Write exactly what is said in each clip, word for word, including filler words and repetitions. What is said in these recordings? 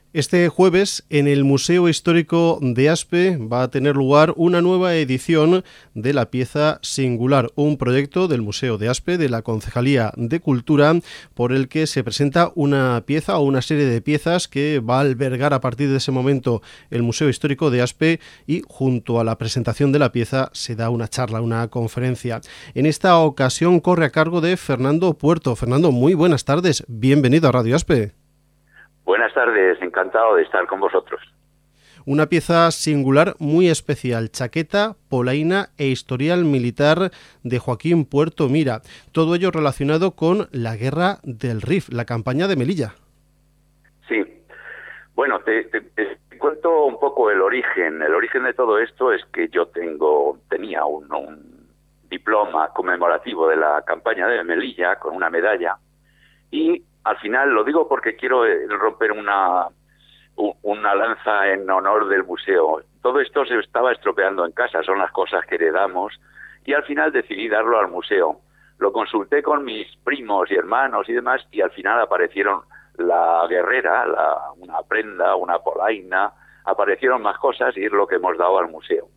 Este jueves, en el Museo Histórico de Aspe, va a tener lugar una nueva edición de la pieza Singular, un proyecto del Museo de Aspe, de la Concejalía de Cultura, por el que se presenta una pieza o una serie de piezas que va a albergar a partir de ese momento el Museo Histórico de Aspe, y junto a la presentación de la pieza se da una charla, una conferencia. En esta ocasión corre a cargo de Fernando Puerto. Fernando, muy buenas tardes, bienvenido a Radio Aspe. Buenas tardes, encantado de estar con vosotros. Una pieza singular muy especial, chaqueta, polaina e historial militar de Joaquín Puerto Mira. Todo ello relacionado con la guerra del Rif, la campaña de Melilla. Sí, bueno, te, te, te cuento un poco el origen. El origen de todo esto es que yo tengo tenía un, un diploma conmemorativo de la campaña de Melilla con una medalla, y al final lo digo porque quiero romper una, una lanza en honor del museo. Todo esto se estaba estropeando en casa, son las cosas que heredamos, y al final decidí darlo al museo. Lo consulté con mis primos y hermanos y demás, y al final aparecieron la guerrera, la, una prenda, una polaina, aparecieron más cosas, y es lo que hemos dado al museo.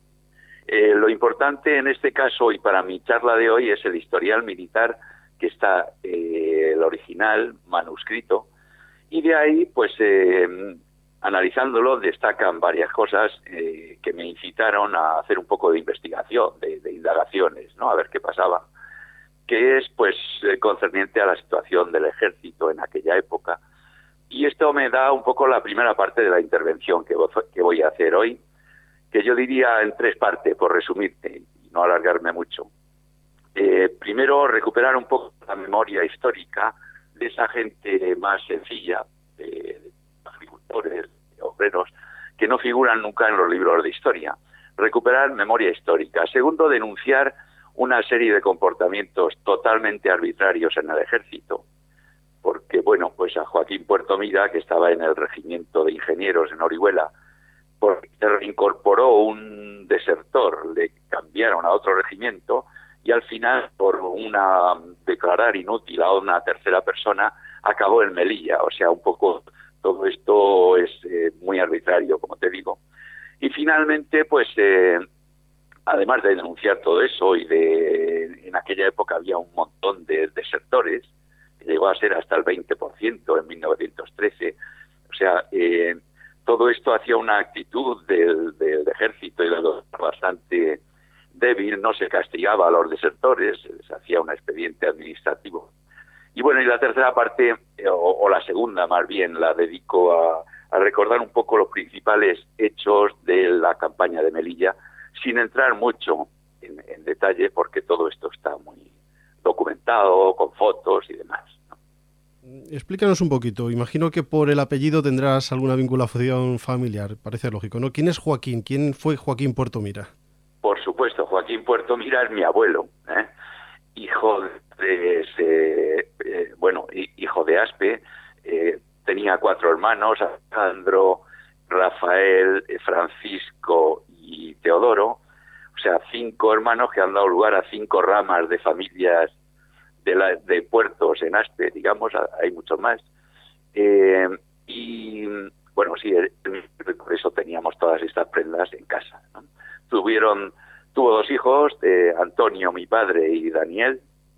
Eh, lo importante en este caso, y para mi charla de hoy, es el historial militar, que está eh, el original manuscrito, y de ahí, pues, eh, analizándolo, destacan varias cosas eh, que me incitaron a hacer un poco de investigación, de, de indagaciones, ¿no? A ver qué pasaba, que es, pues, eh, concerniente a la situación del ejército en aquella época. Y esto me da un poco la primera parte de la intervención que, que voy a hacer hoy, que yo diría en tres partes, por resumirte y no alargarme mucho. Eh, primero, recuperar un poco la memoria histórica de esa gente más sencilla, de, de agricultores, de obreros, que no figuran nunca en los libros de historia. Recuperar memoria histórica. Segundo, denunciar una serie de comportamientos totalmente arbitrarios en el ejército, porque, bueno, pues a Joaquín Puerto Mira, que estaba en el regimiento de ingenieros en Orihuela, porque se reincorporó un desertor, le cambiaron a otro regimiento, y al final, por una declarar inútil a una tercera persona, acabó en Melilla. O sea, un poco todo esto es eh, muy arbitrario, como te digo. Y finalmente, pues, eh, además de denunciar todo eso, y de en aquella época había un montón de desertores, que llegó a ser hasta el veinte por ciento en mil novecientos trece. O sea, eh, todo esto hacía una actitud del, del ejército y de los bastante débil. No se castigaba a los desertores, se hacía un expediente administrativo. Y bueno, y la tercera parte, eh, o, o la segunda más bien, la dedico a, a recordar un poco los principales hechos de la campaña de Melilla, sin entrar mucho en, en detalle, porque todo esto está muy documentado, con fotos y demás, ¿no? Explícanos un poquito. Imagino que por el apellido tendrás alguna vinculación familiar, parece lógico, ¿no? ¿Quién es Joaquín? ¿Quién fue Joaquín Puerto Mira? Por supuesto, Joaquín Puerto Mira es mi abuelo, ¿eh? hijo de ese, eh, bueno, hijo de Aspe. Eh, tenía cuatro hermanos: Alejandro, Rafael, eh, Francisco y Teodoro. O sea, cinco hermanos que han dado lugar a cinco ramas de familias de, la, de puertos en Aspe, digamos. Hay muchos más. Eh, y bueno, sí, por eso teníamos todas estas prendas en casa, ¿no? Tuvieron, tuvo dos hijos, eh, Antonio, mi padre, y Daniel,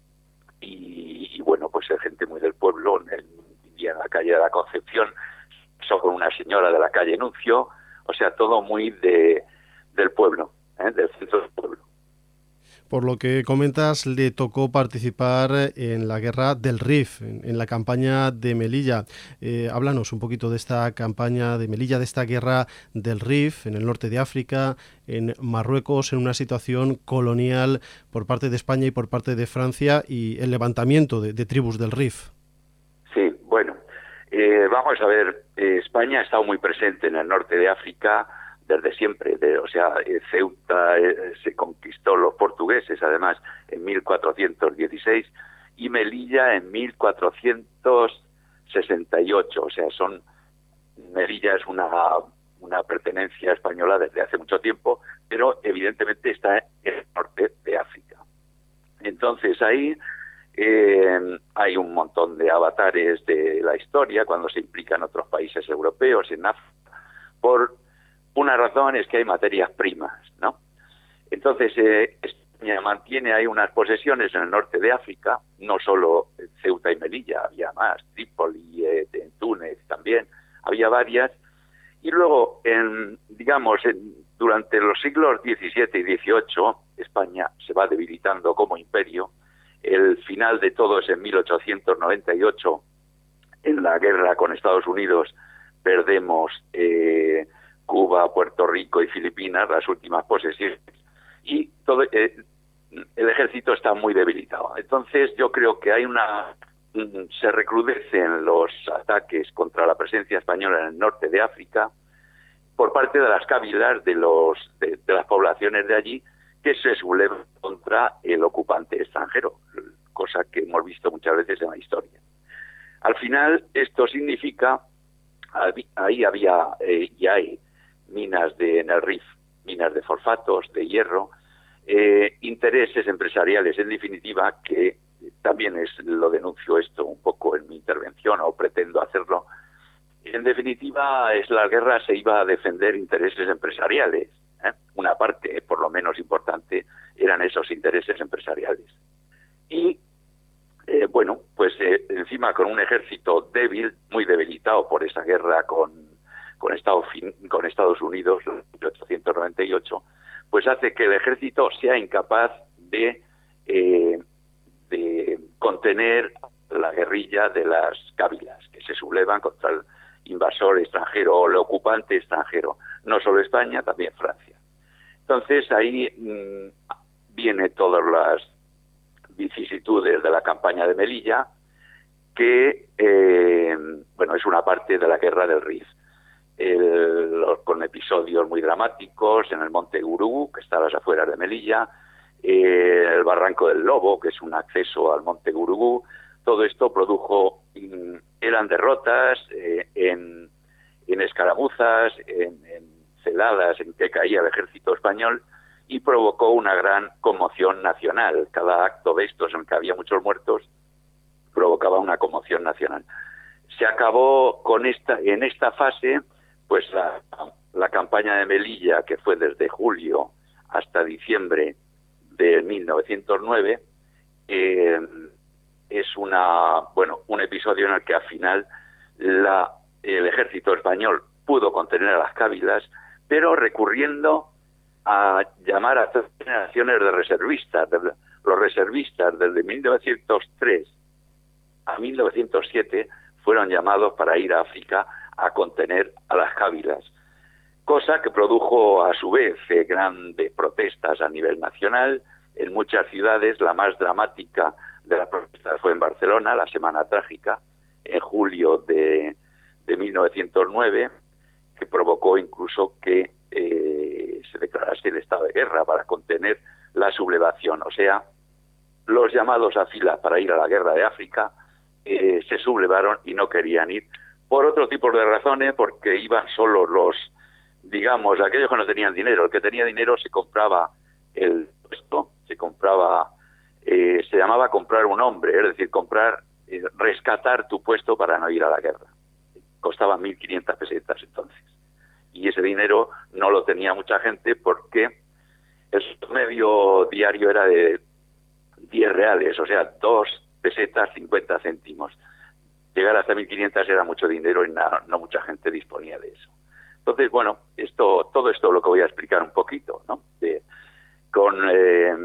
y, y bueno, pues es gente muy del pueblo. Él vivía en la calle de la Concepción, casó con una señora de la calle Nuncio, o sea, todo muy de del pueblo, ¿eh? Del centro del pueblo. Por lo que comentas, le tocó participar en la guerra del Rif, en, en la campaña de Melilla. Eh, háblanos un poquito de esta campaña de Melilla, de esta guerra del Rif en el norte de África, en Marruecos, en una situación colonial por parte de España y por parte de Francia, y el levantamiento de, de tribus del Rif. Sí, bueno, eh, vamos a ver, eh, España ha estado muy presente en el norte de África desde siempre. De, o sea, eh, Ceuta eh, se conquistó los portugueses, además, en mil cuatrocientos dieciséis, y Melilla en mil cuatrocientos sesenta y ocho. O sea, son Melilla es una, una pertenencia española desde hace mucho tiempo, pero evidentemente está en el norte de África. Entonces ahí Eh, hay un montón de avatares de la historia cuando se implican otros países europeos en África. Por una razón es que hay materias primas, ¿no? Entonces, eh, España mantiene ahí unas posesiones en el norte de África, no solo Ceuta y Melilla, había más, Trípoli, eh, en Túnez también, había varias. Y luego, en, digamos, en, durante los siglos diecisiete y dieciocho, España se va debilitando como imperio. El final de todo es en mil ochocientos noventa y ocho, en la guerra con Estados Unidos, perdemos eh, Cuba, Puerto Rico y Filipinas, las últimas posesiones, y todo eh, el ejército está muy debilitado. Entonces yo creo que hay una se recrudecen los ataques contra la presencia española en el norte de África por parte de las cábilas de los de, de las poblaciones de allí, que se sublevan contra el ocupante extranjero, cosa que hemos visto muchas veces en la historia. Al final esto significa, ahí había eh, y hay minas de en el R I F, minas de fosfatos, de hierro, eh, intereses empresariales, en definitiva, que también es lo denuncio esto un poco en mi intervención, o pretendo hacerlo. En definitiva, es la guerra se iba a defender intereses empresariales, ¿eh? Una parte, por lo menos importante, eran esos intereses empresariales. Y, eh, bueno, pues eh, encima con un ejército débil, muy debilitado por esa guerra con, con, Estados, con Estados Unidos, en mil ochocientos noventa y ocho, pues hace que el ejército sea incapaz de, eh, de contener la guerrilla de las cábilas, que se sublevan contra el invasor extranjero o el ocupante extranjero, no solo España, también Francia. Entonces ahí mmm, viene todas las vicisitudes de la campaña de Melilla, que eh, bueno, es una parte de la guerra del R I F, el, con episodios muy dramáticos en el Monte Gurugú, que está a las afueras de Melilla, eh, el Barranco del Lobo, que es un acceso al Monte Gurugú. Todo esto produjo, eran derrotas eh, en, en escaramuzas, en, en celadas en que caía el ejército español, y provocó una gran conmoción nacional. Cada acto de estos en el que había muchos muertos provocaba una conmoción nacional. Se acabó con esta, en esta fase, pues la, la campaña de Melilla, que fue desde julio hasta diciembre de mil novecientos nueve, eh, es una bueno un episodio en el que al final la, el ejército español pudo contener a las cábilas, pero recurriendo a llamar a tres generaciones de reservistas. De, los reservistas desde mil novecientos tres a mil novecientos siete fueron llamados para ir a África a contener a las cábilas, cosa que produjo a su vez eh, grandes protestas a nivel nacional en muchas ciudades. La más dramática de las protestas fue en Barcelona, la Semana Trágica, en julio de, de mil novecientos nueve, que provocó incluso que eh, se declarase el estado de guerra para contener la sublevación. O sea, los llamados a fila para ir a la guerra de África eh, se sublevaron y no querían ir por otro tipo de razones, porque iban solo los, digamos, aquellos que no tenían dinero. El que tenía dinero se compraba el puesto, se compraba, eh, se llamaba comprar un hombre, es decir, comprar, eh, rescatar tu puesto para no ir a la guerra. Costaba mil quinientas pesetas entonces. Y ese dinero no lo tenía mucha gente porque el medio diario era de diez reales, o sea, dos pesetas cincuenta céntimos. Llegar hasta mil quinientas era mucho dinero y no, no mucha gente disponía de eso. Entonces, bueno, esto, todo esto lo que voy a explicar un poquito, ¿no? De, con eh,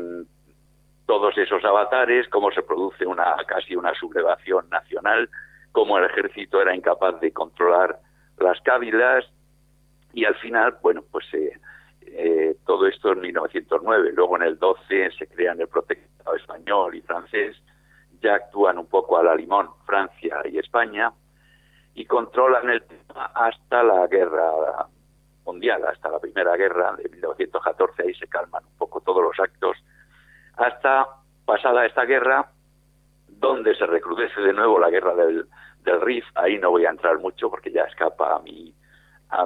todos esos avatares, cómo se produce una casi una sublevación nacional, cómo el ejército era incapaz de controlar las cábilas, y al final, bueno, pues eh, eh, todo esto en mil novecientos nueve. Luego en el doce se crean el protectorado español y francés, ya actúan un poco a la limón Francia y España, y controlan el tema hasta la guerra mundial, hasta la primera guerra de mil novecientos catorce. Ahí se calman un poco todos los actos, hasta pasada esta guerra, donde se recrudece de nuevo la guerra del, del R I F. Ahí no voy a entrar mucho porque ya escapa a mi, a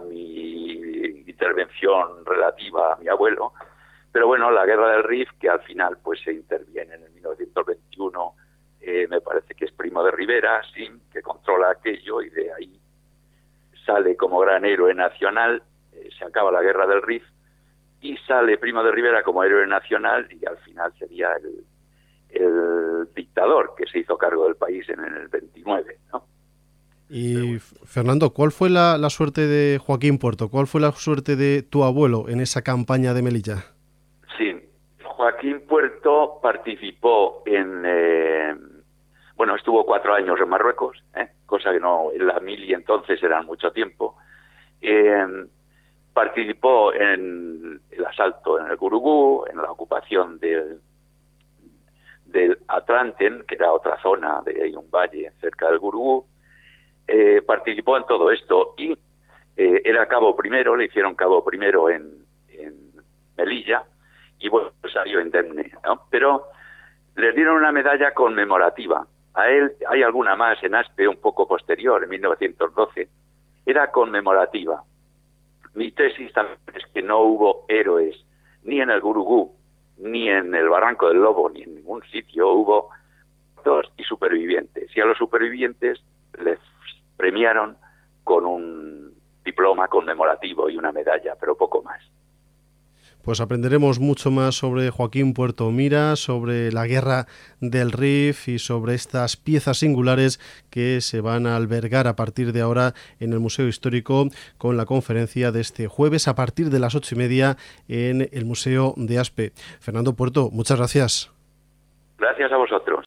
mi intervención relativa a mi abuelo, pero bueno, la guerra del R I F, que al final pues se interviene en el mil novecientos veintiuno eh, me parece que es Primo de Rivera, sí, que controla aquello y de ahí sale como gran héroe nacional, eh, se acaba la guerra del Rif y sale Primo de Rivera como héroe nacional y al final sería el, el dictador que se hizo cargo del país en el veintinueve, ¿no? Y Fernando, ¿cuál fue la, la suerte de Joaquín Puerto? ¿Cuál fue la suerte de tu abuelo en esa campaña de Melilla? Sí, Joaquín Puerto participó en... Eh, bueno, estuvo cuatro años en Marruecos, ¿eh? Cosa que no, en la mili entonces eran mucho tiempo. Eh, participó en el asalto en el Gurugú, en la ocupación del, del Atlanten, que era otra zona de ahí, un valle cerca del Gurugú. Eh, participó en todo esto y eh, era cabo primero, le hicieron cabo primero en, en Melilla y bueno, salió indemne, ¿no? Pero le dieron una medalla conmemorativa. A él hay alguna más en Aspe, un poco posterior, en mil novecientos doce, era conmemorativa. Mi tesis también es que no hubo héroes ni en el Gurugú, ni en el Barranco del Lobo, ni en ningún sitio. Hubo muertos y supervivientes. Y a los supervivientes les premiaron con un diploma conmemorativo y una medalla, pero poco más. Pues aprenderemos mucho más sobre Joaquín Puerto Mira, sobre la guerra del Rif y sobre estas piezas singulares que se van a albergar a partir de ahora en el Museo Histórico con la conferencia de este jueves a partir de las ocho y media en el Museo de Aspe. Fernando Puerto, muchas gracias. Gracias a vosotros.